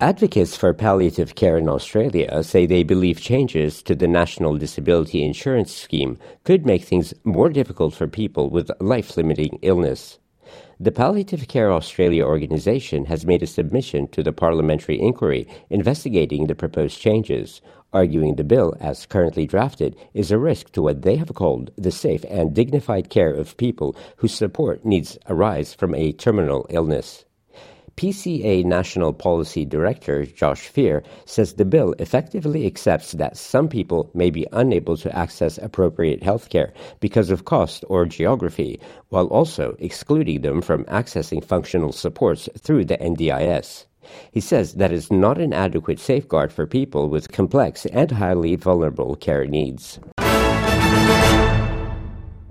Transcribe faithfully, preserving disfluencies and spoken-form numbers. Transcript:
Advocates for palliative care in Australia say they believe changes to the National Disability Insurance Scheme could make things more difficult for people with life-limiting illness. The Palliative Care Australia organisation has made a submission to the parliamentary inquiry investigating the proposed changes, arguing the bill, as currently drafted, is a risk to what they have called the safe and dignified care of people whose support needs arise from a terminal illness. P C A National Policy Director Josh Fear says the bill effectively accepts that some people may be unable to access appropriate health care because of cost or geography, while also excluding them from accessing functional supports through the N D I S. He says that is not an adequate safeguard for people with complex and highly vulnerable care needs.